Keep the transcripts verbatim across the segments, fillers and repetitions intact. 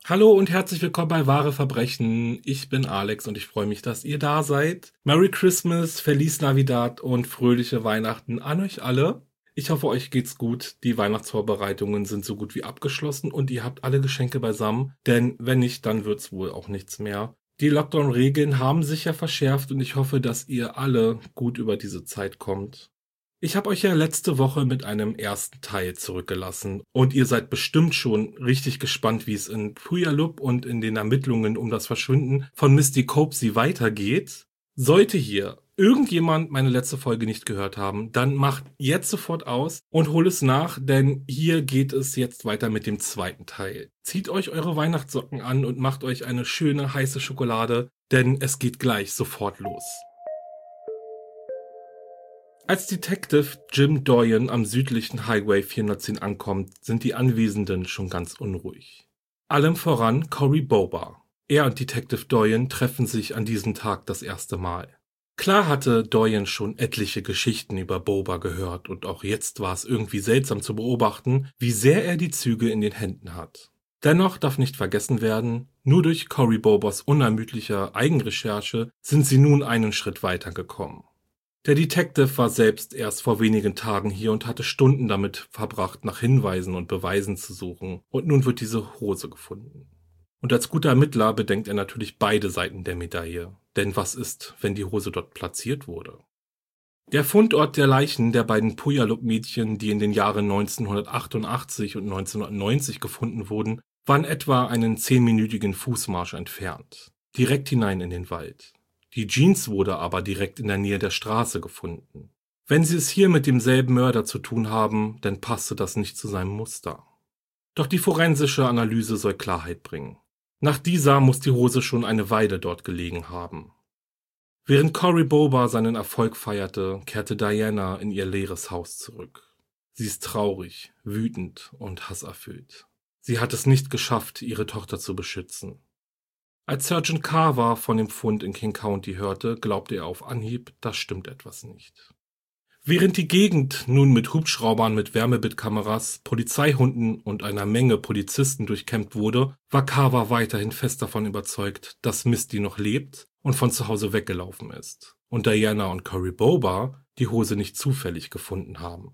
Hallo und herzlich willkommen bei Wahre Verbrechen. Ich bin Alex und ich freue mich, dass ihr da seid. Merry Christmas, Feliz Navidad und fröhliche Weihnachten an euch alle. Ich hoffe, euch geht's gut. Die Weihnachtsvorbereitungen sind so gut wie abgeschlossen und ihr habt alle Geschenke beisammen, denn wenn nicht, dann wird's wohl auch nichts mehr. Die Lockdown-Regeln haben sich ja verschärft und ich hoffe, dass ihr alle gut über diese Zeit kommt. Ich habe euch ja letzte Woche mit einem ersten Teil zurückgelassen und ihr seid bestimmt schon richtig gespannt, wie es in Puyallup und in den Ermittlungen um das Verschwinden von Misty Copsey weitergeht. Sollte hier irgendjemand meine letzte Folge nicht gehört haben, dann macht jetzt sofort aus und holt es nach, denn hier geht es jetzt weiter mit dem zweiten Teil. Zieht euch eure Weihnachtssocken an und macht euch eine schöne heiße Schokolade, denn es geht gleich sofort los. Als Detective Jim Doyen am südlichen Highway vierhundertzehn ankommt, sind die Anwesenden schon ganz unruhig. Allem voran Cory Bober. Er und Detective Doyen treffen sich an diesem Tag das erste Mal. Klar hatte Doyen schon etliche Geschichten über Bober gehört und auch jetzt war es irgendwie seltsam zu beobachten, wie sehr er die Züge in den Händen hat. Dennoch darf nicht vergessen werden, nur durch Cory Bobers unermüdlicher Eigenrecherche sind sie nun einen Schritt weitergekommen. Der Detective war selbst erst vor wenigen Tagen hier und hatte Stunden damit verbracht, nach Hinweisen und Beweisen zu suchen. Und nun wird diese Hose gefunden. Und als guter Ermittler bedenkt er natürlich beide Seiten der Medaille. Denn was ist, wenn die Hose dort platziert wurde? Der Fundort der Leichen der beiden Puyallup-Mädchen, die in den Jahren neunzehnhundertachtundachtzig und neunzehnhundertneunzig gefunden wurden, waren etwa einen zehnminütigen Fußmarsch entfernt. Direkt hinein in den Wald. Die Jeans wurde aber direkt in der Nähe der Straße gefunden. Wenn sie es hier mit demselben Mörder zu tun haben, dann passte das nicht zu seinem Muster. Doch die forensische Analyse soll Klarheit bringen. Nach dieser muss die Hose schon eine Weile dort gelegen haben. Während Cory Bober seinen Erfolg feierte, kehrte Diana in ihr leeres Haus zurück. Sie ist traurig, wütend und hasserfüllt. Sie hat es nicht geschafft, ihre Tochter zu beschützen. Als Sergeant Carver von dem Fund in King County hörte, glaubte er auf Anhieb, da stimmt etwas nicht. Während die Gegend nun mit Hubschraubern mit Wärmebildkameras, Polizeihunden und einer Menge Polizisten durchkämmt wurde, war Carver weiterhin fest davon überzeugt, dass Misty noch lebt und von zu Hause weggelaufen ist und Diana und Cory Bober die Hose nicht zufällig gefunden haben.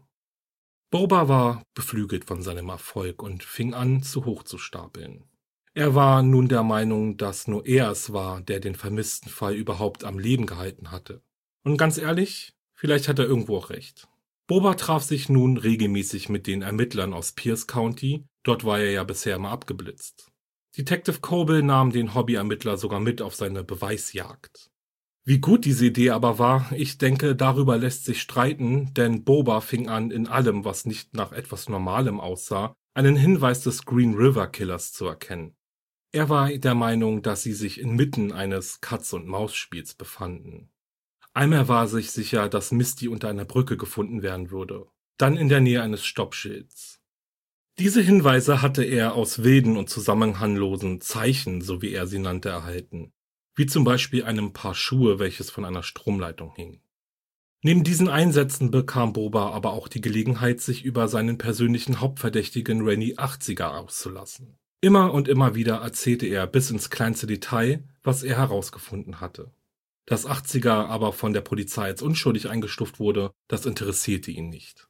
Bober war beflügelt von seinem Erfolg und fing an, zu hoch zu stapeln. Er war nun der Meinung, dass nur er es war, der den vermissten Fall überhaupt am Leben gehalten hatte. Und ganz ehrlich, vielleicht hat er irgendwo auch recht. Bober traf sich nun regelmäßig mit den Ermittlern aus Pierce County, dort war er ja bisher immer abgeblitzt. Detective Coble nahm den Hobbyermittler sogar mit auf seine Beweisjagd. Wie gut diese Idee aber war, ich denke, darüber lässt sich streiten, denn Bober fing an, in allem, was nicht nach etwas Normalem aussah, einen Hinweis des Green River Killers zu erkennen. Er war der Meinung, dass sie sich inmitten eines Katz-und-Maus-Spiels befanden. Einmal war sich sicher, dass Misty unter einer Brücke gefunden werden würde, dann in der Nähe eines Stoppschilds. Diese Hinweise hatte er aus wilden und zusammenhanglosen Zeichen, so wie er sie nannte, erhalten, wie zum Beispiel einem Paar Schuhe, welches von einer Stromleitung hing. Neben diesen Einsätzen bekam Bober aber auch die Gelegenheit, sich über seinen persönlichen Hauptverdächtigen Rennie achtziger auszulassen. Immer und immer wieder erzählte er bis ins kleinste Detail, was er herausgefunden hatte. Dass achtziger aber von der Polizei als unschuldig eingestuft wurde, das interessierte ihn nicht.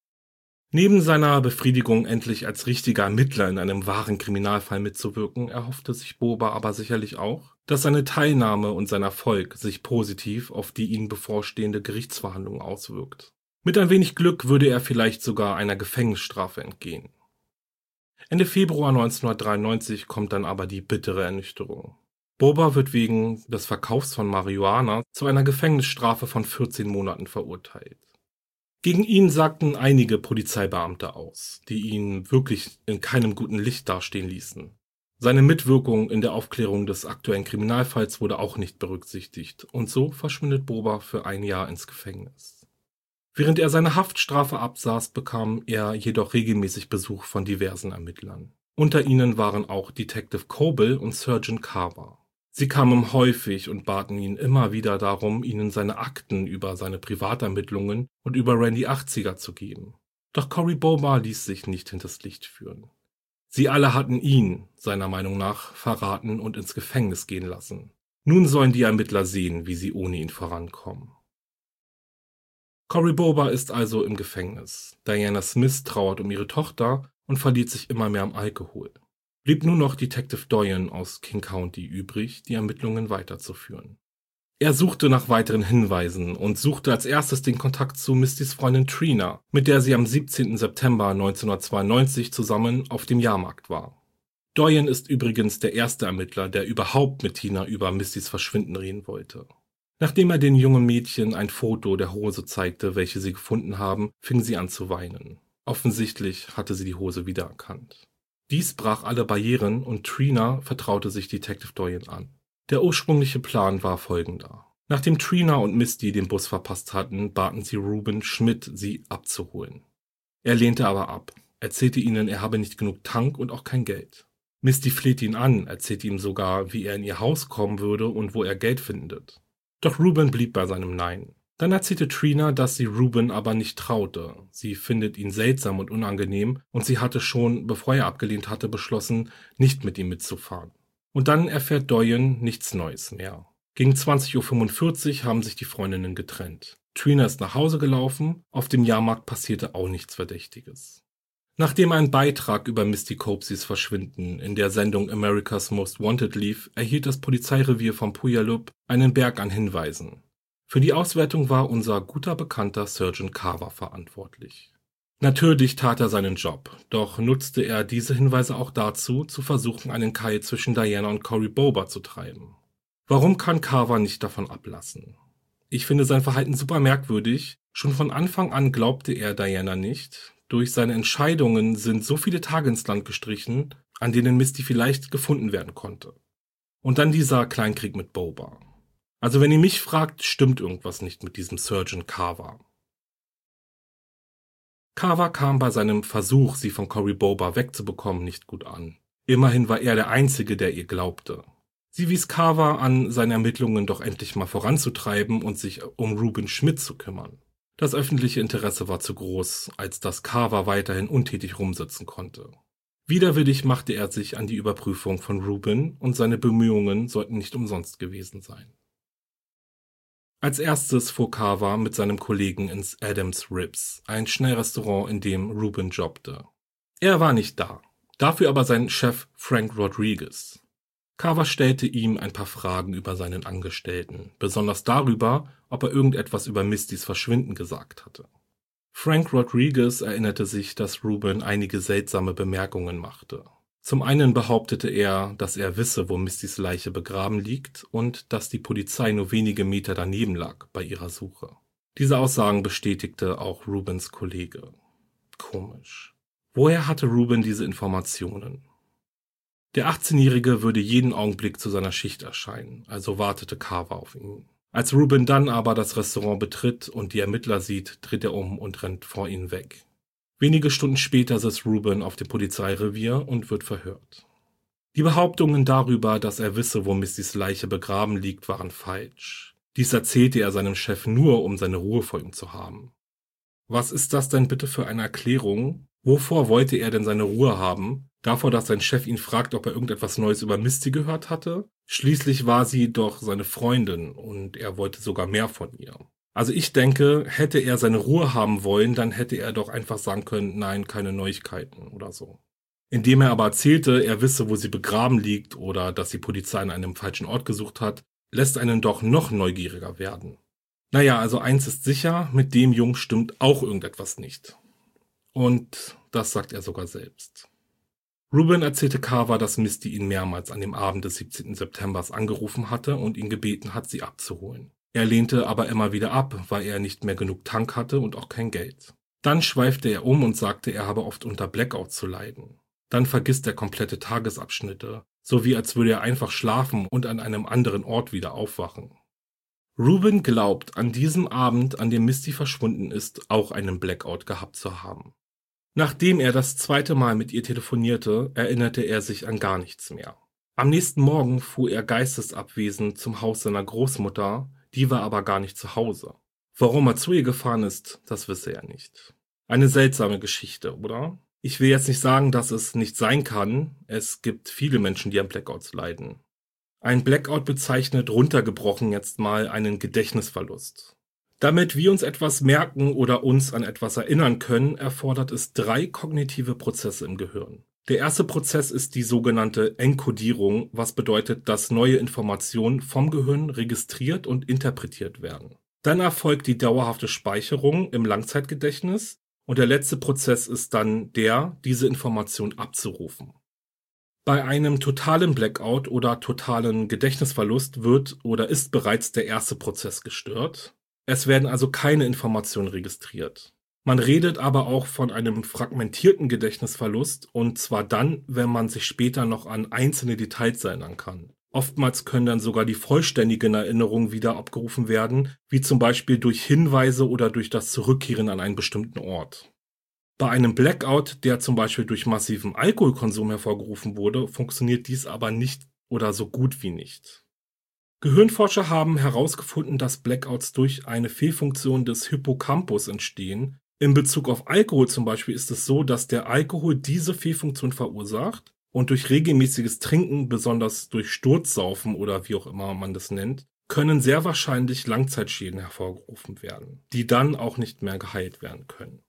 Neben seiner Befriedigung, endlich als richtiger Ermittler in einem wahren Kriminalfall mitzuwirken, erhoffte sich Bober aber sicherlich auch, dass seine Teilnahme und sein Erfolg sich positiv auf die ihm bevorstehende Gerichtsverhandlung auswirkt. Mit ein wenig Glück würde er vielleicht sogar einer Gefängnisstrafe entgehen. Ende Februar neunzehnhundertdreiundneunzig kommt dann aber die bittere Ernüchterung. Bober wird wegen des Verkaufs von Marihuana zu einer Gefängnisstrafe von vierzehn Monaten verurteilt. Gegen ihn sagten einige Polizeibeamte aus, die ihn wirklich in keinem guten Licht dastehen ließen. Seine Mitwirkung in der Aufklärung des aktuellen Kriminalfalls wurde auch nicht berücksichtigt und so verschwindet Bober für ein Jahr ins Gefängnis. Während er seine Haftstrafe absaß, bekam er jedoch regelmäßig Besuch von diversen Ermittlern. Unter ihnen waren auch Detective Coble und Sergeant Carver. Sie kamen häufig und baten ihn immer wieder darum, ihnen seine Akten über seine Privatermittlungen und über Randy achtziger zu geben. Doch Cory Bober ließ sich nicht hinters Licht führen. Sie alle hatten ihn, seiner Meinung nach, verraten und ins Gefängnis gehen lassen. Nun sollen die Ermittler sehen, wie sie ohne ihn vorankommen. Cory Boober ist also im Gefängnis. Diana Smith trauert um ihre Tochter und verliert sich immer mehr am Alkohol. Blieb nur noch Detective Doyen aus King County übrig, die Ermittlungen weiterzuführen. Er suchte nach weiteren Hinweisen und suchte als erstes den Kontakt zu Mistys Freundin Trina, mit der sie am siebzehnten September neunzehnhundertzweiundneunzig zusammen auf dem Jahrmarkt war. Doyen ist übrigens der erste Ermittler, der überhaupt mit Tina über Mistys Verschwinden reden wollte. Nachdem er den jungen Mädchen ein Foto der Hose zeigte, welche sie gefunden haben, fing sie an zu weinen. Offensichtlich hatte sie die Hose wiedererkannt. Dies brach alle Barrieren und Trina vertraute sich Detective Doyen an. Der ursprüngliche Plan war folgender. Nachdem Trina und Misty den Bus verpasst hatten, baten sie Ruben Schmidt, sie abzuholen. Er lehnte aber ab, erzählte ihnen, er habe nicht genug Tank und auch kein Geld. Misty flehte ihn an, erzählte ihm sogar, wie er in ihr Haus kommen würde und wo er Geld findet. Doch Ruben blieb bei seinem Nein. Dann erzählte Trina, dass sie Ruben aber nicht traute. Sie findet ihn seltsam und unangenehm und sie hatte schon, bevor er abgelehnt hatte, beschlossen, nicht mit ihm mitzufahren. Und dann erfährt Doyen nichts Neues mehr. Gegen zwanzig Uhr fünfundvierzig haben sich die Freundinnen getrennt. Trina ist nach Hause gelaufen, auf dem Jahrmarkt passierte auch nichts Verdächtiges. Nachdem ein Beitrag über Misty Copseys Verschwinden in der Sendung America's Most Wanted lief, erhielt das Polizeirevier von Puyallup einen Berg an Hinweisen. Für die Auswertung war unser guter Bekannter Sergeant Carver verantwortlich. Natürlich tat er seinen Job, doch nutzte er diese Hinweise auch dazu, zu versuchen, einen Keil zwischen Diana und Cory Boober zu treiben. Warum kann Carver nicht davon ablassen? Ich finde sein Verhalten super merkwürdig. Schon von Anfang an glaubte er Diana nicht. Durch seine Entscheidungen sind so viele Tage ins Land gestrichen, an denen Misty vielleicht gefunden werden konnte. Und dann dieser Kleinkrieg mit Boober. Also wenn ihr mich fragt, stimmt irgendwas nicht mit diesem Sergeant Carver. Carver kam bei seinem Versuch, sie von Cory Boober wegzubekommen, nicht gut an. Immerhin war er der Einzige, der ihr glaubte. Sie wies Carver an, seine Ermittlungen doch endlich mal voranzutreiben und sich um Ruben Schmidt zu kümmern. Das öffentliche Interesse war zu groß, als dass Carver weiterhin untätig rumsitzen konnte. Widerwillig machte er sich an die Überprüfung von Ruben und seine Bemühungen sollten nicht umsonst gewesen sein. Als erstes fuhr Carver mit seinem Kollegen ins Adams Ribs, ein Schnellrestaurant, in dem Ruben jobbte. Er war nicht da, dafür aber sein Chef Frank Rodriguez. Carver stellte ihm ein paar Fragen über seinen Angestellten, besonders darüber, ob er irgendetwas über Mistys Verschwinden gesagt hatte. Frank Rodriguez erinnerte sich, dass Ruben einige seltsame Bemerkungen machte. Zum einen behauptete er, dass er wisse, wo Mistys Leiche begraben liegt und dass die Polizei nur wenige Meter daneben lag bei ihrer Suche. Diese Aussagen bestätigte auch Rubens Kollege. Komisch. Woher hatte Ruben diese Informationen? Der achtzehnjährige würde jeden Augenblick zu seiner Schicht erscheinen, also wartete Carver auf ihn. Als Ruben dann aber das Restaurant betritt und die Ermittler sieht, dreht er um und rennt vor ihnen weg. Wenige Stunden später sitzt Ruben auf dem Polizeirevier und wird verhört. Die Behauptungen darüber, dass er wisse, wo Mistys Leiche begraben liegt, waren falsch. Dies erzählte er seinem Chef nur, um seine Ruhe vor ihm zu haben. Was ist das denn bitte für eine Erklärung? Wovor wollte er denn seine Ruhe haben? Davor, dass sein Chef ihn fragt, ob er irgendetwas Neues über Misty gehört hatte? Schließlich war sie doch seine Freundin und er wollte sogar mehr von ihr. Also ich denke, hätte er seine Ruhe haben wollen, dann hätte er doch einfach sagen können, nein, keine Neuigkeiten oder so. Indem er aber erzählte, er wisse, wo sie begraben liegt oder dass die Polizei an einem falschen Ort gesucht hat, lässt einen doch noch neugieriger werden. Naja, also eins ist sicher, mit dem Jungen stimmt auch irgendetwas nicht. Und das sagt er sogar selbst. Ruben erzählte Carver, dass Misty ihn mehrmals an dem Abend des siebzehnten September angerufen hatte und ihn gebeten hat, sie abzuholen. Er lehnte aber immer wieder ab, weil er nicht mehr genug Tank hatte und auch kein Geld. Dann schweifte er um und sagte, er habe oft unter Blackout zu leiden. Dann vergisst er komplette Tagesabschnitte, so wie als würde er einfach schlafen und an einem anderen Ort wieder aufwachen. Ruben glaubt, an diesem Abend, an dem Misty verschwunden ist, auch einen Blackout gehabt zu haben. Nachdem er das zweite Mal mit ihr telefonierte, erinnerte er sich an gar nichts mehr. Am nächsten Morgen fuhr er geistesabwesend zum Haus seiner Großmutter, die war aber gar nicht zu Hause. Warum er zu ihr gefahren ist, das wisse er nicht. Eine seltsame Geschichte, oder? Ich will jetzt nicht sagen, dass es nicht sein kann. Es gibt viele Menschen, die an Blackouts leiden. Ein Blackout bezeichnet runtergebrochen jetzt mal einen Gedächtnisverlust. Damit wir uns etwas merken oder uns an etwas erinnern können, erfordert es drei kognitive Prozesse im Gehirn. Der erste Prozess ist die sogenannte Enkodierung, was bedeutet, dass neue Informationen vom Gehirn registriert und interpretiert werden. Dann erfolgt die dauerhafte Speicherung im Langzeitgedächtnis und der letzte Prozess ist dann der, diese Information abzurufen. Bei einem totalen Blackout oder totalen Gedächtnisverlust wird oder ist bereits der erste Prozess gestört. Es werden also keine Informationen registriert. Man redet aber auch von einem fragmentierten Gedächtnisverlust und zwar dann, wenn man sich später noch an einzelne Details erinnern kann. Oftmals können dann sogar die vollständigen Erinnerungen wieder abgerufen werden, wie zum Beispiel durch Hinweise oder durch das Zurückkehren an einen bestimmten Ort. Bei einem Blackout, der zum Beispiel durch massiven Alkoholkonsum hervorgerufen wurde, funktioniert dies aber nicht oder so gut wie nicht. Gehirnforscher haben herausgefunden, dass Blackouts durch eine Fehlfunktion des Hippocampus entstehen. In Bezug auf Alkohol zum Beispiel ist es so, dass der Alkohol diese Fehlfunktion verursacht und durch regelmäßiges Trinken, besonders durch Sturzsaufen oder wie auch immer man das nennt, können sehr wahrscheinlich Langzeitschäden hervorgerufen werden, die dann auch nicht mehr geheilt werden können.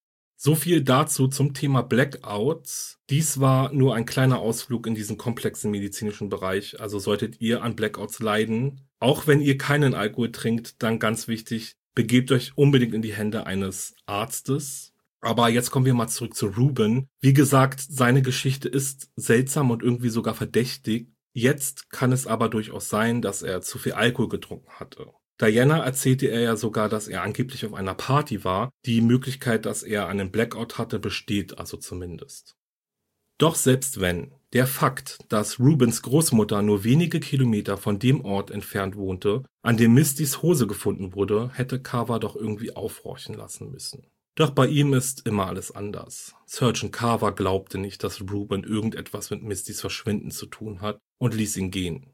So viel dazu zum Thema Blackouts. Dies war nur ein kleiner Ausflug in diesen komplexen medizinischen Bereich. Also solltet ihr an Blackouts leiden, auch wenn ihr keinen Alkohol trinkt, dann ganz wichtig, begebt euch unbedingt in die Hände eines Arztes. Aber jetzt kommen wir mal zurück zu Ruben. Wie gesagt, seine Geschichte ist seltsam und irgendwie sogar verdächtig. Jetzt kann es aber durchaus sein, dass er zu viel Alkohol getrunken hatte. Diana erzählte er ja sogar, dass er angeblich auf einer Party war. Die Möglichkeit, dass er einen Blackout hatte, besteht also zumindest. Doch selbst wenn, der Fakt, dass Rubens Großmutter nur wenige Kilometer von dem Ort entfernt wohnte, an dem Mistys Hose gefunden wurde, hätte Carver doch irgendwie aufhorchen lassen müssen. Doch bei ihm ist immer alles anders. Sergeant Carver glaubte nicht, dass Ruben irgendetwas mit Mistys Verschwinden zu tun hat und ließ ihn gehen.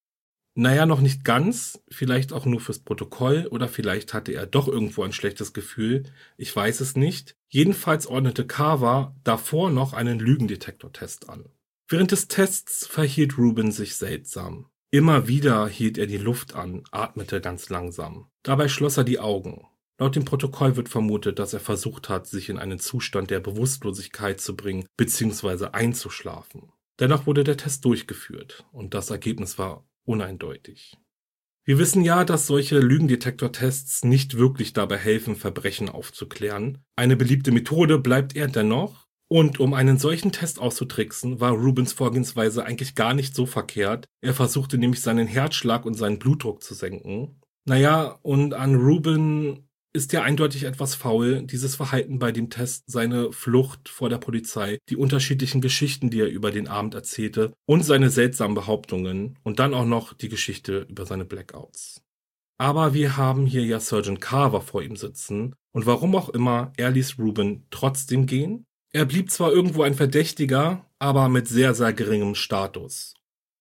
Naja, noch nicht ganz, vielleicht auch nur fürs Protokoll oder vielleicht hatte er doch irgendwo ein schlechtes Gefühl, ich weiß es nicht. Jedenfalls ordnete Carver davor noch einen Lügendetektortest an. Während des Tests verhielt Ruben sich seltsam. Immer wieder hielt er die Luft an, atmete ganz langsam. Dabei schloss er die Augen. Laut dem Protokoll wird vermutet, dass er versucht hat, sich in einen Zustand der Bewusstlosigkeit zu bringen bzw. einzuschlafen. Dennoch wurde der Test durchgeführt und das Ergebnis war uneindeutig. Wir wissen ja, dass solche Lügendetektortests nicht wirklich dabei helfen, Verbrechen aufzuklären. Eine beliebte Methode bleibt er dennoch. Und um einen solchen Test auszutricksen, war Rubens Vorgehensweise eigentlich gar nicht so verkehrt. Er versuchte nämlich seinen Herzschlag und seinen Blutdruck zu senken. Naja, und an Ruben ist ja eindeutig etwas faul, dieses Verhalten bei dem Test, seine Flucht vor der Polizei, die unterschiedlichen Geschichten, die er über den Abend erzählte und seine seltsamen Behauptungen und dann auch noch die Geschichte über seine Blackouts. Aber wir haben hier ja Sergeant Carver vor ihm sitzen und warum auch immer, er ließ Ruben trotzdem gehen. Er blieb zwar irgendwo ein Verdächtiger, aber mit sehr, sehr geringem Status.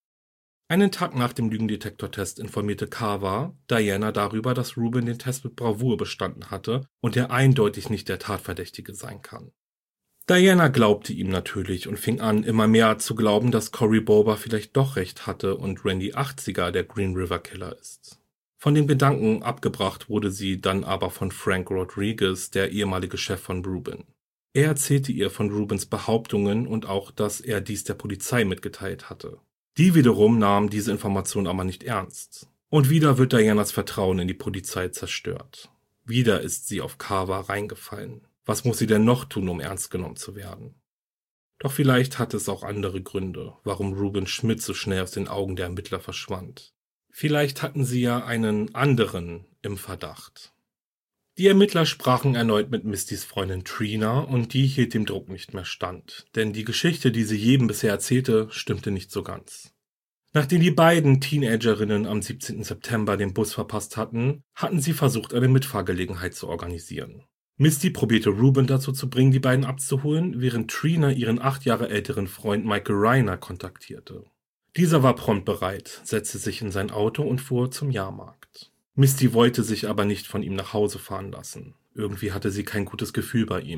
Einen Tag nach dem Lügendetektortest informierte Carver Diana darüber, dass Ruben den Test mit Bravour bestanden hatte und er eindeutig nicht der Tatverdächtige sein kann. Diana glaubte ihm natürlich und fing an, immer mehr zu glauben, dass Cory Bauber vielleicht doch recht hatte und Randy achtziger der Green River Killer ist. Von den Gedanken abgebracht wurde sie dann aber von Frank Rodriguez, der ehemalige Chef von Ruben. Er erzählte ihr von Rubens Behauptungen und auch, dass er dies der Polizei mitgeteilt hatte. Die wiederum nahm diese Information aber nicht ernst. Und wieder wird Dianas Vertrauen in die Polizei zerstört. Wieder ist sie auf Carver reingefallen. Was muss sie denn noch tun, um ernst genommen zu werden? Doch vielleicht hatte es auch andere Gründe, warum Ruben Schmidt so schnell aus den Augen der Ermittler verschwand. Vielleicht hatten sie ja einen anderen im Verdacht. Die Ermittler sprachen erneut mit Mistys Freundin Trina und die hielt dem Druck nicht mehr stand, denn die Geschichte, die sie jedem bisher erzählte, stimmte nicht so ganz. Nachdem die beiden Teenagerinnen am siebzehnten September den Bus verpasst hatten, hatten sie versucht, eine Mitfahrgelegenheit zu organisieren. Misty probierte Ruben dazu zu bringen, die beiden abzuholen, während Trina ihren acht Jahre älteren Freund Michael Reiner kontaktierte. Dieser war prompt bereit, setzte sich in sein Auto und fuhr zum Jahrmarkt. Misty wollte sich aber nicht von ihm nach Hause fahren lassen. Irgendwie hatte sie kein gutes Gefühl bei ihm.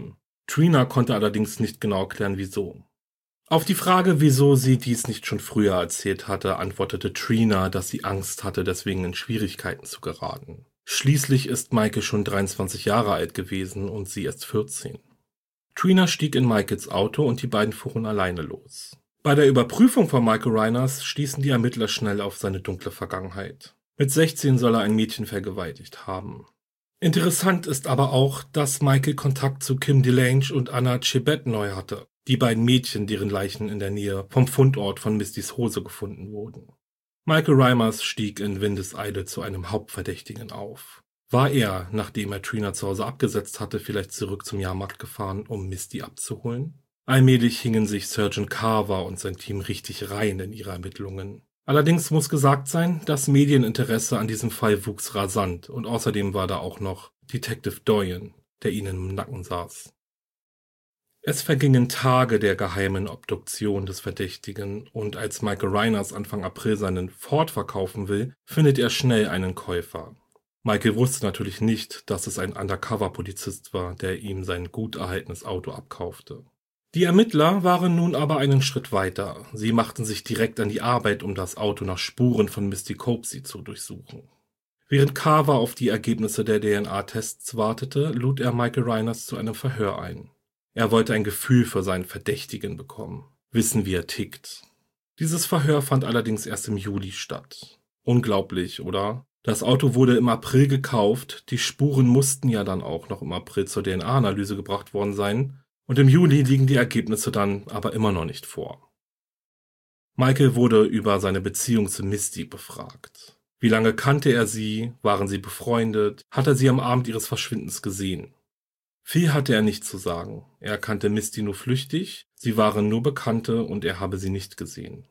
Trina konnte allerdings nicht genau erklären, wieso. Auf die Frage, wieso sie dies nicht schon früher erzählt hatte, antwortete Trina, dass sie Angst hatte, deswegen in Schwierigkeiten zu geraten. Schließlich ist Michael schon dreiundzwanzig Jahre alt gewesen und sie erst vierzehn. Trina stieg in Michaels Auto und die beiden fuhren alleine los. Bei der Überprüfung von Michael Reiners stießen die Ermittler schnell auf seine dunkle Vergangenheit. Mit sechzehn soll er ein Mädchen vergewaltigt haben. Interessant ist aber auch, dass Michael Kontakt zu Kim DeLange und Anna Chebet neu hatte, die beiden Mädchen, deren Leichen in der Nähe vom Fundort von Mistys Hose gefunden wurden. Michael Reimers stieg in Windeseile zu einem Hauptverdächtigen auf. War er, nachdem er Trina zu Hause abgesetzt hatte, vielleicht zurück zum Jahrmarkt gefahren, um Misty abzuholen? Allmählich hingen sich Sergeant Carver und sein Team richtig rein in ihre Ermittlungen. Allerdings muss gesagt sein, das Medieninteresse an diesem Fall wuchs rasant und außerdem war da auch noch Detective Doyen, der ihnen im Nacken saß. Es vergingen Tage der geheimen Obduktion des Verdächtigen und als Michael Reiners Anfang April seinen Ford verkaufen will, findet er schnell einen Käufer. Michael wusste natürlich nicht, dass es ein Undercover-Polizist war, der ihm sein gut erhaltenes Auto abkaufte. Die Ermittler waren nun aber einen Schritt weiter. Sie machten sich direkt an die Arbeit, um das Auto nach Spuren von Misty Copsey zu durchsuchen. Während Carver auf die Ergebnisse der D N A-Tests wartete, lud er Michael Reiners zu einem Verhör ein. Er wollte ein Gefühl für seinen Verdächtigen bekommen, wissen, wie er tickt. Dieses Verhör fand allerdings erst im Juli statt. Unglaublich, oder? Das Auto wurde im April gekauft, die Spuren mussten ja dann auch noch im April zur D N A-Analyse gebracht worden sein, und im Juli liegen die Ergebnisse dann aber immer noch nicht vor. Michael wurde über seine Beziehung zu Misty befragt. Wie lange kannte er sie? Waren sie befreundet? Hat er sie am Abend ihres Verschwindens gesehen? Viel hatte er nicht zu sagen. Er kannte Misty nur flüchtig, sie waren nur Bekannte und er habe sie nicht gesehen.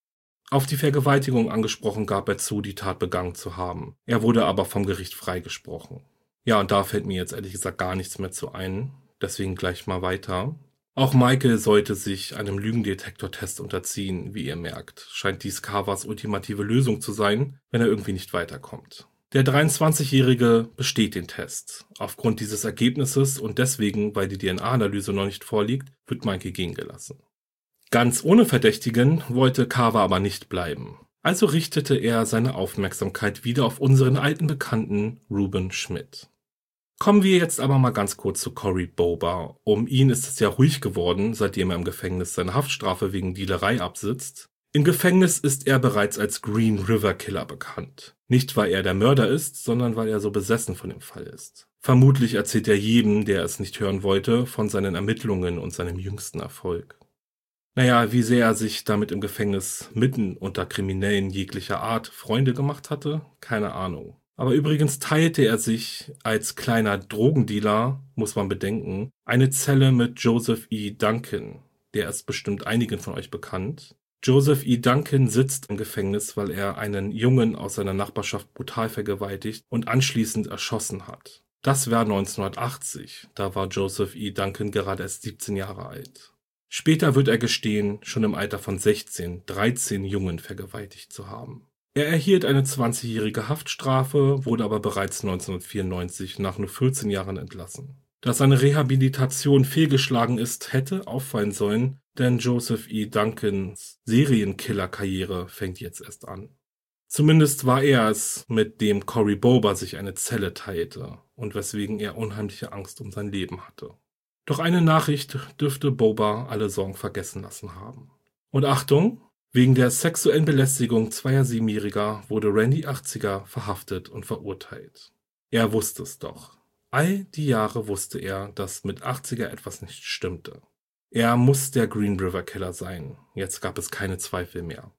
Auf die Vergewaltigung angesprochen gab er zu, die Tat begangen zu haben. Er wurde aber vom Gericht freigesprochen. Ja, und da fällt mir jetzt ehrlich gesagt gar nichts mehr zu ein. Deswegen gleich mal weiter. Auch Michael sollte sich einem Lügendetektortest unterziehen, wie ihr merkt. Scheint dies Carvers ultimative Lösung zu sein, wenn er irgendwie nicht weiterkommt. Der dreiundzwanzigjährige besteht den Test. Aufgrund dieses Ergebnisses und deswegen, weil die D N A-Analyse noch nicht vorliegt, wird Michael gehen gelassen. Ganz ohne Verdächtigen wollte Carver aber nicht bleiben. Also richtete er seine Aufmerksamkeit wieder auf unseren alten Bekannten Ruben Schmidt. Kommen wir jetzt aber mal ganz kurz zu Cory Bober. Um ihn ist es ja ruhig geworden, seitdem er im Gefängnis seine Haftstrafe wegen Dealerei absitzt. Im Gefängnis ist er bereits als Green River Killer bekannt. Nicht, weil er der Mörder ist, sondern weil er so besessen von dem Fall ist. Vermutlich erzählt er jedem, der es nicht hören wollte, von seinen Ermittlungen und seinem jüngsten Erfolg. Naja, wie sehr er sich damit im Gefängnis mitten unter Kriminellen jeglicher Art Freunde gemacht hatte, keine Ahnung. Aber übrigens teilte er sich als kleiner Drogendealer, muss man bedenken, eine Zelle mit Joseph E. Duncan. Der ist bestimmt einigen von euch bekannt. Joseph E. Duncan sitzt im Gefängnis, weil er einen Jungen aus seiner Nachbarschaft brutal vergewaltigt und anschließend erschossen hat. Das war neunzehnhundertachtzig, da war Joseph E. Duncan gerade erst siebzehn Jahre alt. Später wird er gestehen, schon im Alter von sechzehn, dreizehn Jungen vergewaltigt zu haben. Er erhielt eine zwanzigjährige Haftstrafe, wurde aber bereits neunzehnhundertvierundneunzig nach nur vierzehn Jahren entlassen. Dass seine Rehabilitation fehlgeschlagen ist, hätte auffallen sollen, denn Joseph E. Duncans Serienkiller-Karriere fängt jetzt erst an. Zumindest war er es, mit dem Cory Bober sich eine Zelle teilte und weswegen er unheimliche Angst um sein Leben hatte. Doch eine Nachricht dürfte Bober alle Sorgen vergessen lassen haben. Und Achtung! Wegen der sexuellen Belästigung zweier Siebenjähriger wurde Randy achtziger verhaftet und verurteilt. Er wusste es doch. All die Jahre wusste er, dass mit achtziger etwas nicht stimmte. Er muss der Green River Killer sein. Jetzt gab es keine Zweifel mehr.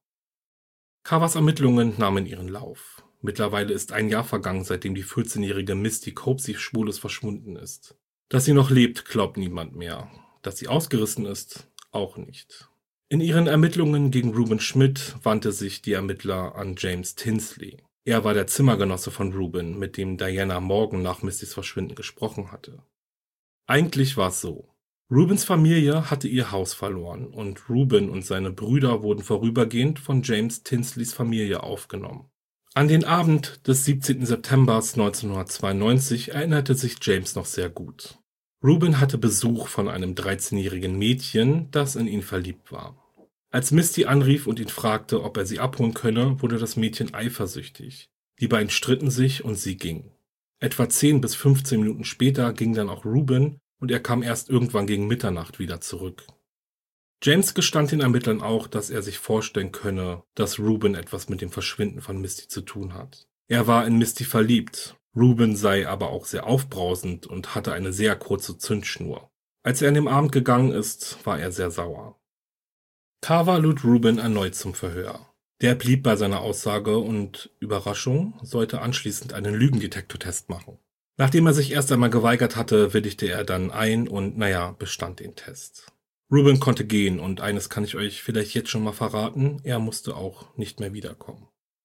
Carvers Ermittlungen nahmen ihren Lauf. Mittlerweile ist ein Jahr vergangen, seitdem die vierzehnjährige Misty Copsey spurlos verschwunden ist. Dass sie noch lebt, glaubt niemand mehr. Dass sie ausgerissen ist, auch nicht. In ihren Ermittlungen gegen Ruben Schmidt wandte sich die Ermittler an James Tinsley. Er war der Zimmergenosse von Ruben, mit dem Diana Morgan nach Mistys Verschwinden gesprochen hatte. Eigentlich war es so. Rubens Familie hatte ihr Haus verloren und Ruben und seine Brüder wurden vorübergehend von James Tinsleys Familie aufgenommen. An den Abend des siebzehnten September neunzehnhundertzweiundneunzig erinnerte sich James noch sehr gut. Ruben hatte Besuch von einem dreizehnjährigen Mädchen, das in ihn verliebt war. Als Misty anrief und ihn fragte, ob er sie abholen könne, wurde das Mädchen eifersüchtig. Die beiden stritten sich und sie ging. Etwa zehn bis fünfzehn Minuten später ging dann auch Ruben und er kam erst irgendwann gegen Mitternacht wieder zurück. James gestand den Ermittlern auch, dass er sich vorstellen könne, dass Ruben etwas mit dem Verschwinden von Misty zu tun hat. Er war in Misty verliebt, Ruben sei aber auch sehr aufbrausend und hatte eine sehr kurze Zündschnur. Als er an dem Abend gegangen ist, war er sehr sauer. Carver lud Ruben erneut zum Verhör. Der blieb bei seiner Aussage und, Überraschung, sollte anschließend einen Lügendetektortest machen. Nachdem er sich erst einmal geweigert hatte, willigte er dann ein und, naja, bestand den Test. Ruben konnte gehen und eines kann ich euch vielleicht jetzt schon mal verraten, er musste auch nicht mehr wiederkommen.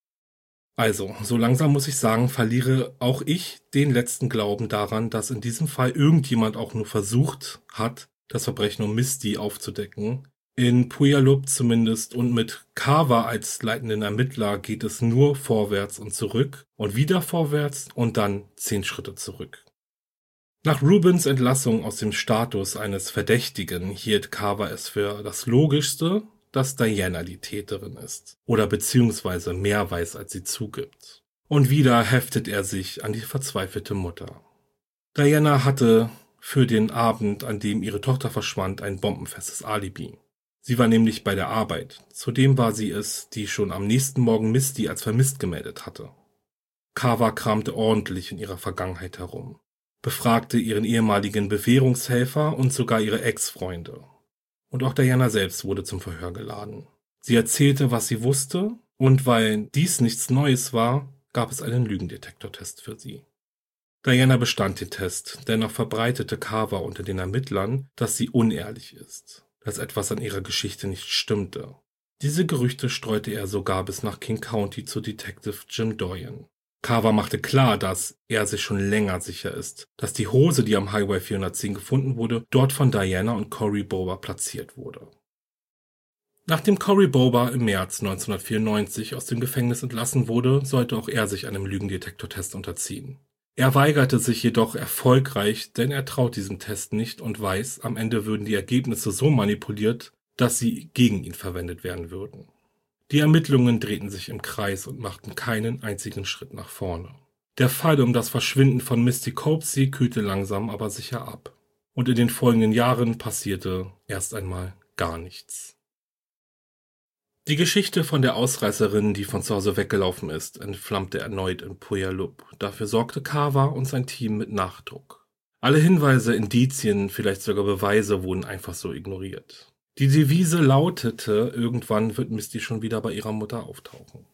Also, so langsam muss ich sagen, verliere auch ich den letzten Glauben daran, dass in diesem Fall irgendjemand auch nur versucht hat, das Verbrechen um Misty aufzudecken. In Puyallup zumindest und mit Carver als leitenden Ermittler geht es nur vorwärts und zurück und wieder vorwärts und dann zehn Schritte zurück. Nach Rubens Entlassung aus dem Status eines Verdächtigen hielt Carver es für das Logischste, dass Diana die Täterin ist oder beziehungsweise mehr weiß, als sie zugibt. Und wieder heftet er sich an die verzweifelte Mutter. Diana hatte für den Abend, an dem ihre Tochter verschwand, ein bombenfestes Alibi. Sie war nämlich bei der Arbeit. Zudem war sie es, die schon am nächsten Morgen Misty als vermisst gemeldet hatte. Carver kramte ordentlich in ihrer Vergangenheit herum, befragte ihren ehemaligen Bewährungshelfer und sogar ihre Ex-Freunde. Und auch Diana selbst wurde zum Verhör geladen. Sie erzählte, was sie wusste, und weil dies nichts Neues war, gab es einen Lügendetektortest für sie. Diana bestand den Test, dennoch verbreitete Carver unter den Ermittlern, dass sie unehrlich ist, dass etwas an ihrer Geschichte nicht stimmte. Diese Gerüchte streute er sogar bis nach King County zu Detective Jim Doyen. Carver machte klar, dass er sich schon länger sicher ist, dass die Hose, die am Highway vierhundertzehn gefunden wurde, dort von Diana und Cory Bober platziert wurde. Nachdem Cory Bober im März neunzehnhundertvierundneunzig aus dem Gefängnis entlassen wurde, sollte auch er sich einem Lügendetektortest unterziehen. Er weigerte sich jedoch erfolgreich, denn er traut diesem Test nicht und weiß, am Ende würden die Ergebnisse so manipuliert, dass sie gegen ihn verwendet werden würden. Die Ermittlungen drehten sich im Kreis und machten keinen einzigen Schritt nach vorne. Der Fall um das Verschwinden von Misty Copsey kühlte langsam aber sicher ab. Und in den folgenden Jahren passierte erst einmal gar nichts. Die Geschichte von der Ausreißerin, die von zu Hause weggelaufen ist, entflammte erneut in Puyallup. Dafür sorgte Carver und sein Team mit Nachdruck. Alle Hinweise, Indizien, vielleicht sogar Beweise wurden einfach so ignoriert. Die Devise lautete, irgendwann wird Misty schon wieder bei ihrer Mutter auftauchen.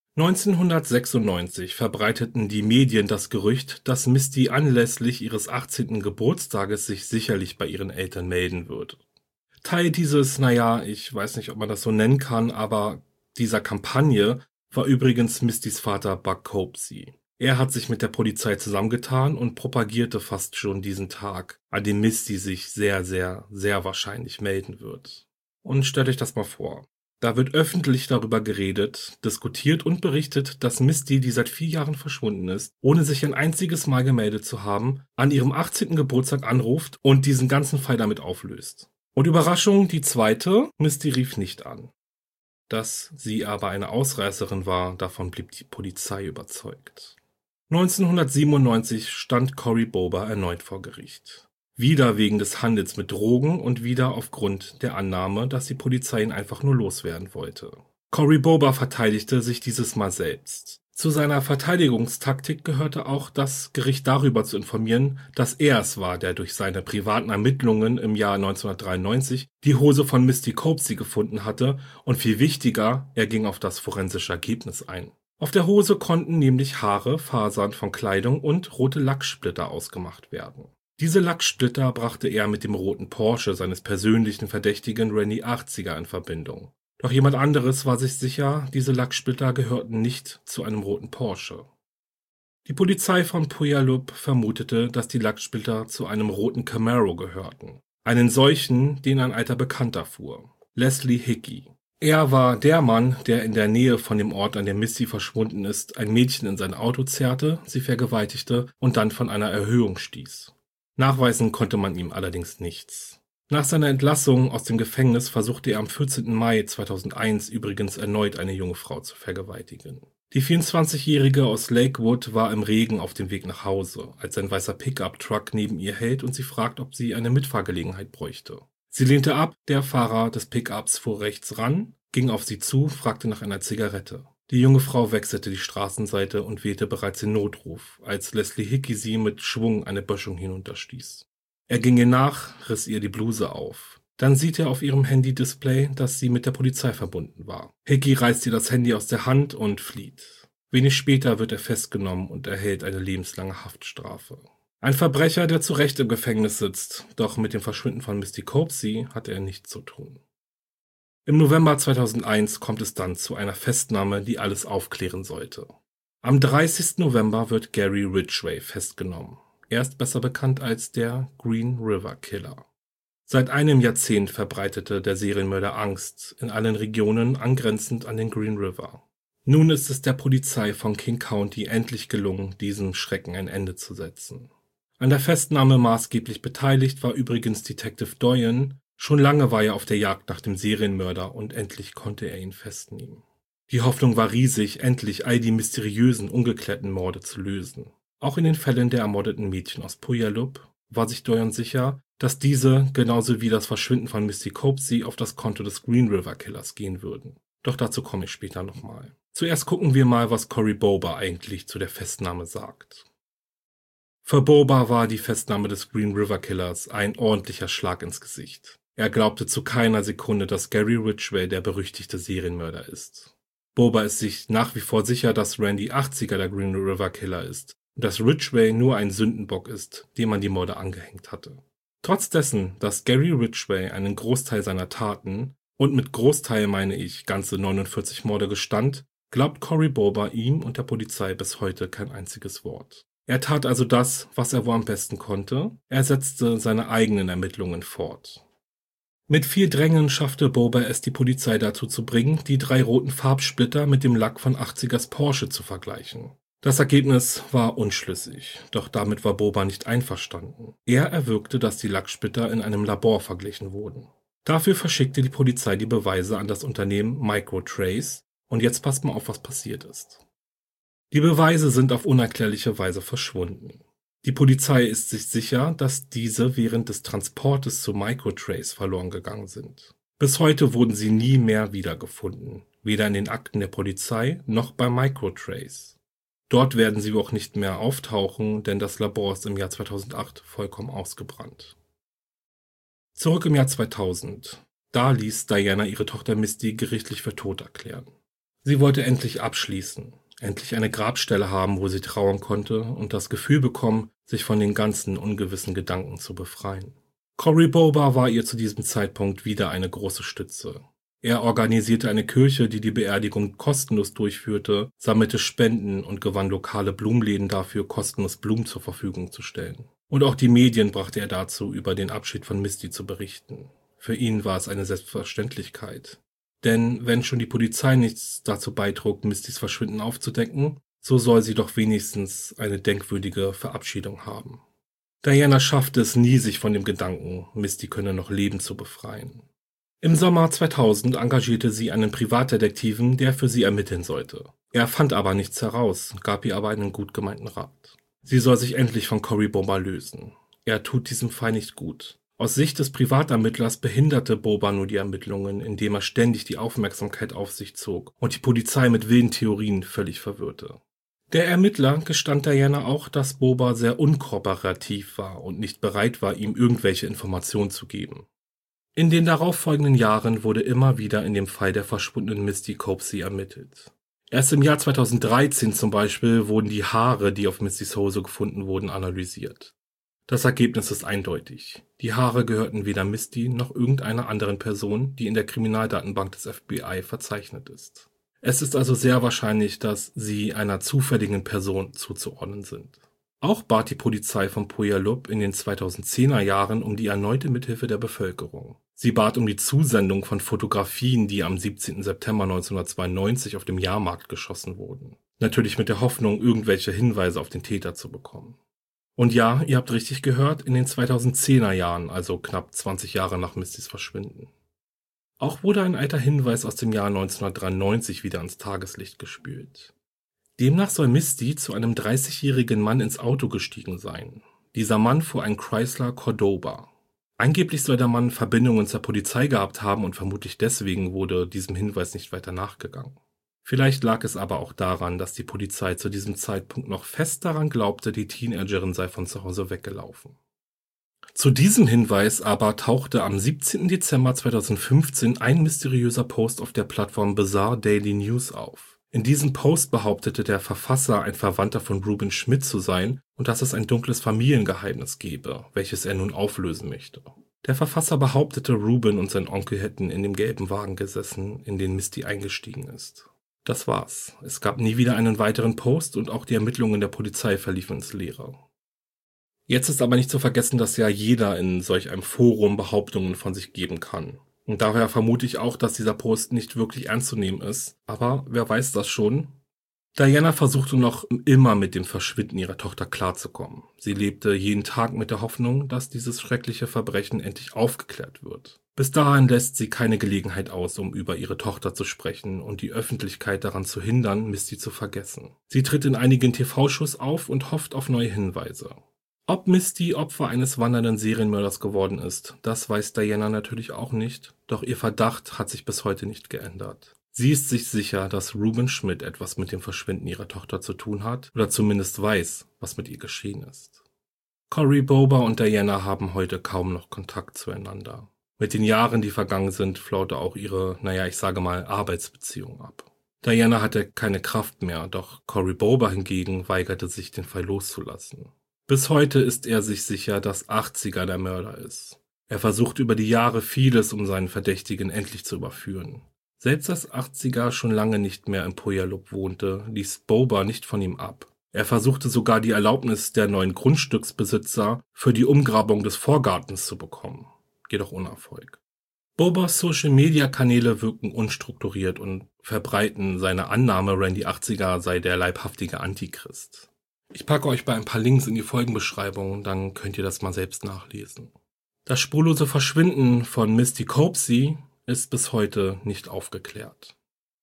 neunzehnhundertsechsundneunzig verbreiteten die Medien das Gerücht, dass Misty anlässlich ihres achtzehnten Geburtstages sich sicherlich bei ihren Eltern melden würde. Teil dieses, naja, ich weiß nicht, ob man das so nennen kann, aber dieser Kampagne war übrigens Mistys Vater Buck Copsey. Er hat sich mit der Polizei zusammengetan und propagierte fast schon diesen Tag, an dem Misty sich sehr, sehr, sehr wahrscheinlich melden wird. Und stellt euch das mal vor. Da wird öffentlich darüber geredet, diskutiert und berichtet, dass Misty, die seit vier Jahren verschwunden ist, ohne sich ein einziges Mal gemeldet zu haben, an ihrem achtzehnten Geburtstag anruft und diesen ganzen Fall damit auflöst. Und Überraschung, die zweite, Misty rief nicht an. Dass sie aber eine Ausreißerin war, davon blieb die Polizei überzeugt. neunzehnhundertsiebenundneunzig stand Cory Bober erneut vor Gericht. Wieder wegen des Handels mit Drogen und wieder aufgrund der Annahme, dass die Polizei ihn einfach nur loswerden wollte. Cory Bober verteidigte sich dieses Mal selbst. Zu seiner Verteidigungstaktik gehörte auch, das Gericht darüber zu informieren, dass er es war, der durch seine privaten Ermittlungen im Jahr neunzehnhundertdreiundneunzig die Hose von Misty Copsey gefunden hatte und viel wichtiger, er ging auf das forensische Ergebnis ein. Auf der Hose konnten nämlich Haare, Fasern von Kleidung und rote Lacksplitter ausgemacht werden. Diese Lacksplitter brachte er mit dem roten Porsche seines persönlichen Verdächtigen Randy achtziger in Verbindung. Doch jemand anderes war sich sicher, diese Lacksplitter gehörten nicht zu einem roten Porsche. Die Polizei von Puyallup vermutete, dass die Lacksplitter zu einem roten Camaro gehörten. Einen solchen, den ein alter Bekannter fuhr. Leslie Hickey. Er war der Mann, der in der Nähe von dem Ort, an dem Misty verschwunden ist, ein Mädchen in sein Auto zerrte, sie vergewaltigte und dann von einer Erhöhung stieß. Nachweisen konnte man ihm allerdings nichts. Nach seiner Entlassung aus dem Gefängnis versuchte er am vierzehnten Mai zweitausendeins übrigens erneut eine junge Frau zu vergewaltigen. Die vierundzwanzigjährige aus Lakewood war im Regen auf dem Weg nach Hause, als ein weißer Pickup-Truck neben ihr hält und sie fragt, ob sie eine Mitfahrgelegenheit bräuchte. Sie lehnte ab, der Fahrer des Pickups fuhr rechts ran, ging auf sie zu, fragte nach einer Zigarette. Die junge Frau wechselte die Straßenseite und wählte bereits den Notruf, als Leslie Hickey sie mit Schwung eine Böschung hinunterstieß. Er ging ihr nach, riss ihr die Bluse auf. Dann sieht er auf ihrem Handy-Display, dass sie mit der Polizei verbunden war. Hickey reißt ihr das Handy aus der Hand und flieht. Wenig später wird er festgenommen und erhält eine lebenslange Haftstrafe. Ein Verbrecher, der zu Recht im Gefängnis sitzt, doch mit dem Verschwinden von Misty Copsey hat er nichts zu tun. Im November zweitausendeins kommt es dann zu einer Festnahme, die alles aufklären sollte. Am dreißigsten November wird Gary Ridgway festgenommen. Er ist besser bekannt als der Green River Killer. Seit einem Jahrzehnt verbreitete der Serienmörder Angst in allen Regionen angrenzend an den Green River. Nun ist es der Polizei von King County endlich gelungen, diesem Schrecken ein Ende zu setzen. An der Festnahme maßgeblich beteiligt war übrigens Detective Doyen. Schon lange war er auf der Jagd nach dem Serienmörder und endlich konnte er ihn festnehmen. Die Hoffnung war riesig, endlich all die mysteriösen, ungeklärten Morde zu lösen. Auch in den Fällen der ermordeten Mädchen aus Puyallup war sich Doyen sicher, dass diese, genauso wie das Verschwinden von Misty Copsey, auf das Konto des Green River Killers gehen würden. Doch dazu komme ich später nochmal. Zuerst gucken wir mal, was Cory Bober eigentlich zu der Festnahme sagt. Für Bober war die Festnahme des Green River Killers ein ordentlicher Schlag ins Gesicht. Er glaubte zu keiner Sekunde, dass Gary Ridgway der berüchtigte Serienmörder ist. Bober ist sich nach wie vor sicher, dass Randy achtziger der Green River Killer ist und dass Ridgway nur ein Sündenbock ist, dem man die Morde angehängt hatte. Trotz dessen, dass Gary Ridgway einen Großteil seiner Taten, und mit Großteil meine ich ganze neunundvierzig Morde gestand, glaubt Cory Bober ihm und der Polizei bis heute kein einziges Wort. Er tat also das, was er wohl am besten konnte, er setzte seine eigenen Ermittlungen fort. Mit viel Drängen schaffte Bober es, die Polizei dazu zu bringen, die drei roten Farbsplitter mit dem Lack von achtzigers Porsche zu vergleichen. Das Ergebnis war unschlüssig, doch damit war Bober nicht einverstanden. Er erwirkte, dass die Lacksplitter in einem Labor verglichen wurden. Dafür verschickte die Polizei die Beweise an das Unternehmen Microtrace und jetzt passt mal auf, was passiert ist. Die Beweise sind auf unerklärliche Weise verschwunden. Die Polizei ist sich sicher, dass diese während des Transportes zu Microtrace verloren gegangen sind. Bis heute wurden sie nie mehr wiedergefunden, weder in den Akten der Polizei noch bei Microtrace. Dort werden sie auch nicht mehr auftauchen, denn das Labor ist im Jahr zweitausendacht vollkommen ausgebrannt. Zurück im Jahr zweitausend. Da ließ Diana ihre Tochter Misty gerichtlich für tot erklären. Sie wollte endlich abschließen, endlich eine Grabstelle haben, wo sie trauern konnte und das Gefühl bekommen, sich von den ganzen ungewissen Gedanken zu befreien. Cory Bober war ihr zu diesem Zeitpunkt wieder eine große Stütze. Er organisierte eine Kirche, die die Beerdigung kostenlos durchführte, sammelte Spenden und gewann lokale Blumenläden dafür, kostenlos Blumen zur Verfügung zu stellen. Und auch die Medien brachte er dazu, über den Abschied von Misty zu berichten. Für ihn war es eine Selbstverständlichkeit. Denn wenn schon die Polizei nichts dazu beitrug, Mistys Verschwinden aufzudecken, so soll sie doch wenigstens eine denkwürdige Verabschiedung haben. Diana schaffte es nie, sich von dem Gedanken, Misty könne noch leben, zu befreien. Im Sommer zweitausend engagierte sie einen Privatdetektiven, der für sie ermitteln sollte. Er fand aber nichts heraus, gab ihr aber einen gut gemeinten Rat. Sie soll sich endlich von Cory Bober lösen. Er tut diesem Fall nicht gut. Aus Sicht des Privatermittlers behinderte Bober nur die Ermittlungen, indem er ständig die Aufmerksamkeit auf sich zog und die Polizei mit wilden Theorien völlig verwirrte. Der Ermittler gestand Diana auch, dass Bober sehr unkooperativ war und nicht bereit war, ihm irgendwelche Informationen zu geben. In den darauffolgenden Jahren wurde immer wieder in dem Fall der verschwundenen Misty Copsey ermittelt. Erst im Jahr zweitausenddreizehn zum Beispiel wurden die Haare, die auf Mistys Hose gefunden wurden, analysiert. Das Ergebnis ist eindeutig. Die Haare gehörten weder Misty noch irgendeiner anderen Person, die in der Kriminaldatenbank des F B I verzeichnet ist. Es ist also sehr wahrscheinlich, dass sie einer zufälligen Person zuzuordnen sind. Auch bat die Polizei von Puyallup in den zweitausendzehner Jahren um die erneute Mithilfe der Bevölkerung. Sie bat um die Zusendung von Fotografien, die am siebzehnten September neunzehnhundertzweiundneunzig auf dem Jahrmarkt geschossen wurden. Natürlich mit der Hoffnung, irgendwelche Hinweise auf den Täter zu bekommen. Und ja, ihr habt richtig gehört, in den zweitausendzehner Jahren, also knapp zwanzig Jahre nach Mistys Verschwinden. Auch wurde ein alter Hinweis aus dem Jahr neunzehnhundertdreiundneunzig wieder ans Tageslicht gespült. Demnach soll Misty zu einem dreißigjährigen Mann ins Auto gestiegen sein. Dieser Mann fuhr einen Chrysler Cordoba. Angeblich soll der Mann Verbindungen zur Polizei gehabt haben und vermutlich deswegen wurde diesem Hinweis nicht weiter nachgegangen. Vielleicht lag es aber auch daran, dass die Polizei zu diesem Zeitpunkt noch fest daran glaubte, die Teenagerin sei von zu Hause weggelaufen. Zu diesem Hinweis aber tauchte am siebzehnten Dezember zweitausendfünfzehn ein mysteriöser Post auf der Plattform Bizarre Daily News auf. In diesem Post behauptete der Verfasser, ein Verwandter von Ruben Schmidt zu sein und dass es ein dunkles Familiengeheimnis gebe, welches er nun auflösen möchte. Der Verfasser behauptete, Ruben und sein Onkel hätten in dem gelben Wagen gesessen, in den Misty eingestiegen ist. Das war's. Es gab nie wieder einen weiteren Post und auch die Ermittlungen der Polizei verliefen ins Leere. Jetzt ist aber nicht zu vergessen, dass ja jeder in solch einem Forum Behauptungen von sich geben kann. Und daher vermute ich auch, dass dieser Post nicht wirklich ernst zu nehmen ist. Aber wer weiß das schon? Diana versuchte noch immer mit dem Verschwinden ihrer Tochter klarzukommen. Sie lebte jeden Tag mit der Hoffnung, dass dieses schreckliche Verbrechen endlich aufgeklärt wird. Bis dahin lässt sie keine Gelegenheit aus, um über ihre Tochter zu sprechen und die Öffentlichkeit daran zu hindern, Misty zu vergessen. Sie tritt in einigen T V-Shows auf und hofft auf neue Hinweise. Ob Misty Opfer eines wandernden Serienmörders geworden ist, das weiß Diana natürlich auch nicht, doch ihr Verdacht hat sich bis heute nicht geändert. Sie ist sich sicher, dass Ruben Schmidt etwas mit dem Verschwinden ihrer Tochter zu tun hat oder zumindest weiß, was mit ihr geschehen ist. Cory Bober und Diana haben heute kaum noch Kontakt zueinander. Mit den Jahren, die vergangen sind, flaute auch ihre, naja, ich sage mal, Arbeitsbeziehung ab. Diana hatte keine Kraft mehr, doch Cory Bober hingegen weigerte sich, den Fall loszulassen. Bis heute ist er sich sicher, dass achtziger der Mörder ist. Er versucht über die Jahre vieles, um seinen Verdächtigen endlich zu überführen. Selbst als achtziger schon lange nicht mehr im Puyallup wohnte, ließ Bober nicht von ihm ab. Er versuchte sogar die Erlaubnis der neuen Grundstücksbesitzer für die Umgrabung des Vorgartens zu bekommen, jedoch ohne Erfolg. Bobers Social-Media-Kanäle wirken unstrukturiert und verbreiten seine Annahme, Randy achtziger sei der leibhaftige Antichrist. Ich packe euch bei ein paar Links in die Folgenbeschreibung, dann könnt ihr das mal selbst nachlesen. Das spurlose Verschwinden von Misty Copsey ist bis heute nicht aufgeklärt.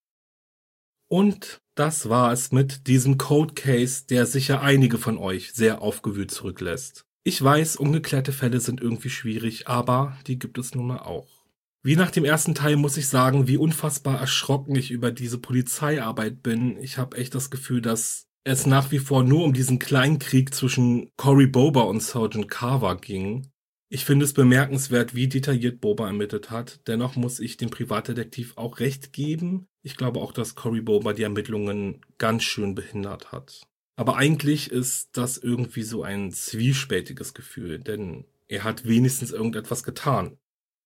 Und das war es mit diesem Cold Case, der sicher einige von euch sehr aufgewühlt zurücklässt. Ich weiß, ungeklärte Fälle sind irgendwie schwierig, aber die gibt es nun mal auch. Wie nach dem ersten Teil muss ich sagen, wie unfassbar erschrocken ich über diese Polizeiarbeit bin. Ich habe echt das Gefühl, dass es nach wie vor nur um diesen kleinen Krieg zwischen Cory Bober und Sergeant Carver ging. Ich finde es bemerkenswert, wie detailliert Bober ermittelt hat. Dennoch muss ich dem Privatdetektiv auch recht geben. Ich glaube auch, dass Cory Bober die Ermittlungen ganz schön behindert hat. Aber eigentlich ist das irgendwie so ein zwiespältiges Gefühl, denn er hat wenigstens irgendetwas getan.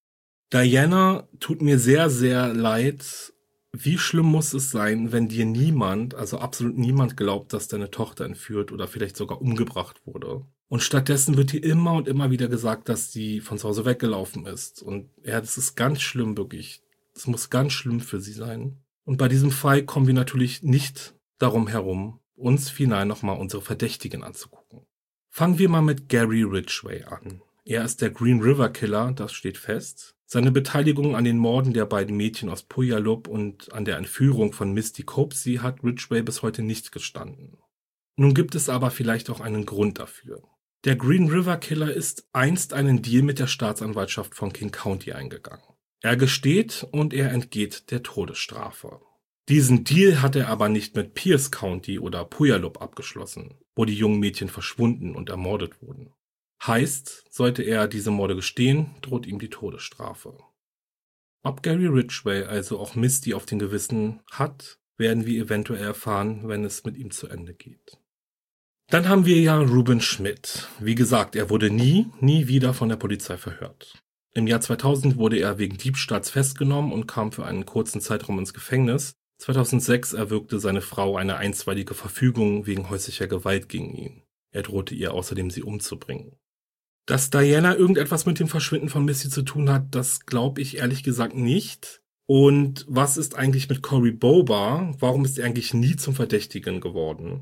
Diana tut mir sehr, sehr leid. Wie schlimm muss es sein, wenn dir niemand, also absolut niemand glaubt, dass deine Tochter entführt oder vielleicht sogar umgebracht wurde? Und stattdessen wird dir immer und immer wieder gesagt, dass sie von zu Hause weggelaufen ist. Und ja, das ist ganz schlimm, wirklich. Das muss ganz schlimm für sie sein. Und bei diesem Fall kommen wir natürlich nicht darum herum, uns final nochmal unsere Verdächtigen anzugucken. Fangen wir mal mit Gary Ridgway an. Er ist der Green River Killer, das steht fest. Seine Beteiligung an den Morden der beiden Mädchen aus Puyallup und an der Entführung von Misty Copsey hat Ridgway bis heute nicht gestanden. Nun gibt es aber vielleicht auch einen Grund dafür. Der Green River Killer ist einst einen Deal mit der Staatsanwaltschaft von King County eingegangen. Er gesteht und er entgeht der Todesstrafe. Diesen Deal hat er aber nicht mit Pierce County oder Puyallup abgeschlossen, wo die jungen Mädchen verschwunden und ermordet wurden. Heißt, sollte er diese Morde gestehen, droht ihm die Todesstrafe. Ob Gary Ridgway also auch Misty auf dem Gewissen hat, werden wir eventuell erfahren, wenn es mit ihm zu Ende geht. Dann haben wir ja Ruben Schmidt. Wie gesagt, er wurde nie, nie wieder von der Polizei verhört. Im Jahr zweitausend wurde er wegen Diebstahls festgenommen und kam für einen kurzen Zeitraum ins Gefängnis. zweitausendsechs erwirkte seine Frau eine einstweilige Verfügung wegen häuslicher Gewalt gegen ihn. Er drohte ihr außerdem, sie umzubringen. Dass Diana irgendetwas mit dem Verschwinden von Misty zu tun hat, das glaube ich ehrlich gesagt nicht. Und was ist eigentlich mit Cory Bober? Warum ist er eigentlich nie zum Verdächtigen geworden?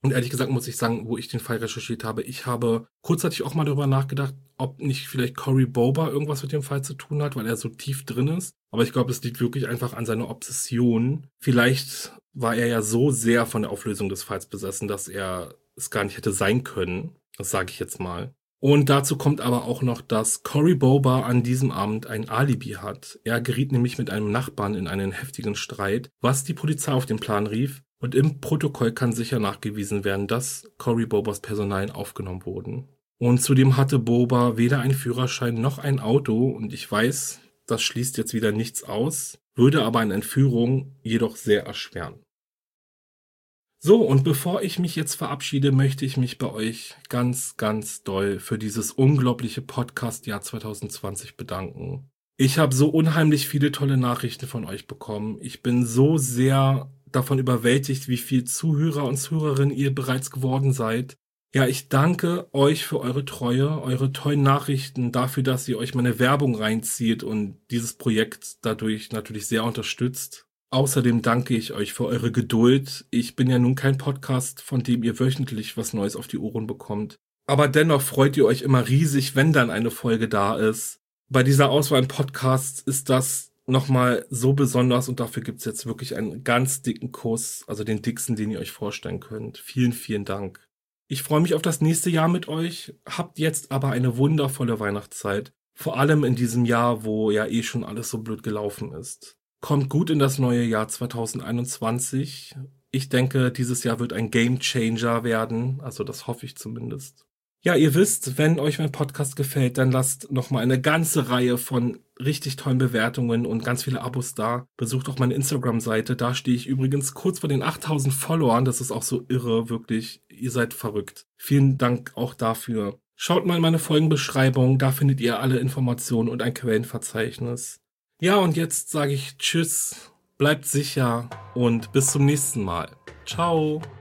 Und ehrlich gesagt muss ich sagen, wo ich den Fall recherchiert habe, ich habe kurzzeitig auch mal darüber nachgedacht, ob nicht vielleicht Cory Boober irgendwas mit dem Fall zu tun hat, weil er so tief drin ist. Aber ich glaube, es liegt wirklich einfach an seiner Obsession. Vielleicht war er ja so sehr von der Auflösung des Falls besessen, dass er es gar nicht hätte sein können. Das sage ich jetzt mal. Und dazu kommt aber auch noch, dass Cory Boober an diesem Abend ein Alibi hat. Er geriet nämlich mit einem Nachbarn in einen heftigen Streit, was die Polizei auf den Plan rief. Und im Protokoll kann sicher nachgewiesen werden, dass Cory Boobers Personalien aufgenommen wurden. Und zudem hatte Boober weder einen Führerschein noch ein Auto. Und ich weiß, das schließt jetzt wieder nichts aus, würde aber eine Entführung jedoch sehr erschweren. So, und bevor ich mich jetzt verabschiede, möchte ich mich bei euch ganz, ganz doll für dieses unglaubliche Podcast-Jahr zwanzig zwanzig bedanken. Ich habe so unheimlich viele tolle Nachrichten von euch bekommen. Ich bin so sehr davon überwältigt, wie viel Zuhörer und Zuhörerinnen ihr bereits geworden seid. Ja, ich danke euch für eure Treue, eure tollen Nachrichten, dafür, dass ihr euch meine Werbung reinzieht und dieses Projekt dadurch natürlich sehr unterstützt. Außerdem danke ich euch für eure Geduld. Ich bin ja nun kein Podcast, von dem ihr wöchentlich was Neues auf die Ohren bekommt. Aber dennoch freut ihr euch immer riesig, wenn dann eine Folge da ist. Bei dieser Auswahl an Podcasts ist das nochmal so besonders und dafür gibt's jetzt wirklich einen ganz dicken Kuss, also den dicksten, den ihr euch vorstellen könnt. Vielen, vielen Dank. Ich freue mich auf das nächste Jahr mit euch. Habt jetzt aber eine wundervolle Weihnachtszeit. Vor allem in diesem Jahr, wo ja eh schon alles so blöd gelaufen ist. Kommt gut in das neue Jahr zwanzig einundzwanzig. Ich denke, dieses Jahr wird ein Game Changer werden. Also das hoffe ich zumindest. Ja, ihr wisst, wenn euch mein Podcast gefällt, dann lasst nochmal eine ganze Reihe von richtig tollen Bewertungen und ganz viele Abos da. Besucht auch meine Instagram-Seite. Da stehe ich übrigens kurz vor den achttausend Followern. Das ist auch so irre, wirklich. Ihr seid verrückt. Vielen Dank auch dafür. Schaut mal in meine Folgenbeschreibung. Da findet ihr alle Informationen und ein Quellenverzeichnis. Ja, und jetzt sage ich Tschüss, bleibt sicher und bis zum nächsten Mal. Ciao.